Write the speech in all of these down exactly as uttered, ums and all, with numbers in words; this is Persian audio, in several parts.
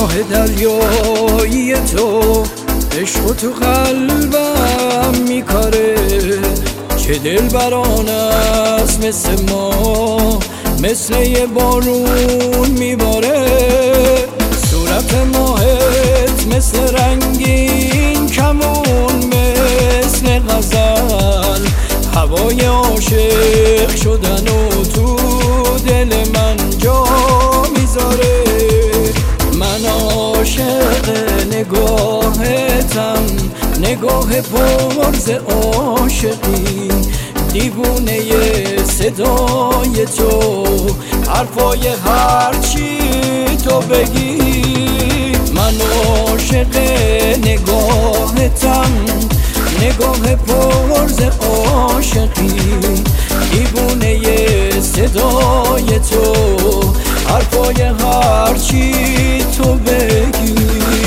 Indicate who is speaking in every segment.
Speaker 1: آه دریایی تو، عشق تو قلبم میکاره. چه دلبران است مثل ما، مثل یه بارون میباره. صورت ماهت مثل رنگین کمون، مثل غزل هوای عاشق شدن و تو دل من جا میذاره. من عاشق نگاهتم، نگاه پرز عاشقی، دیوونه صدای تو، حرفای هرچی تو بگی. من عاشق نگاهتم، نگاه پرز عاشقی، دیوونه صدای تو، حرفای هرچی تو بگی.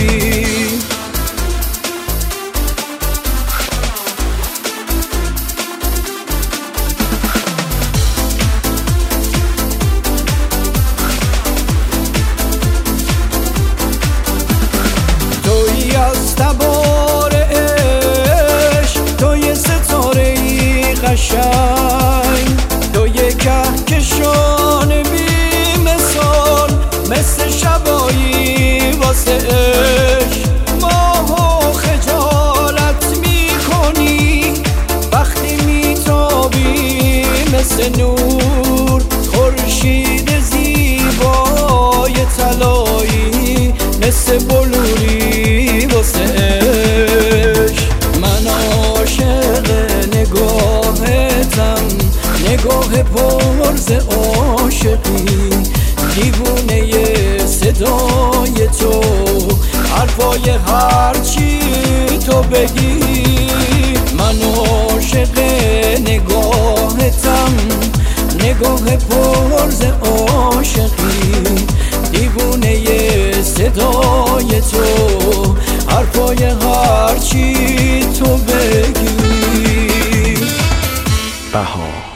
Speaker 1: تویی از تبار عشق، توی ستاره‌ای قشنگ، توی کهکشان بی مثال، مثل شبایی واسه عشق. ماهو خجالت میکنی وقتی میتابی مثل نور، خورشید زیبای طلایی، مثل بلوری واسه عشق. من عاشق نگاهتم، نگاه پرز عاشقی، دیوونه صدای تو، حرفای هرچی تو بگی. من عاشق نگاهتم، نگاه پرز عاشقی، دیوونه صدای تو، حرفای هرچی تو بگی.
Speaker 2: بهار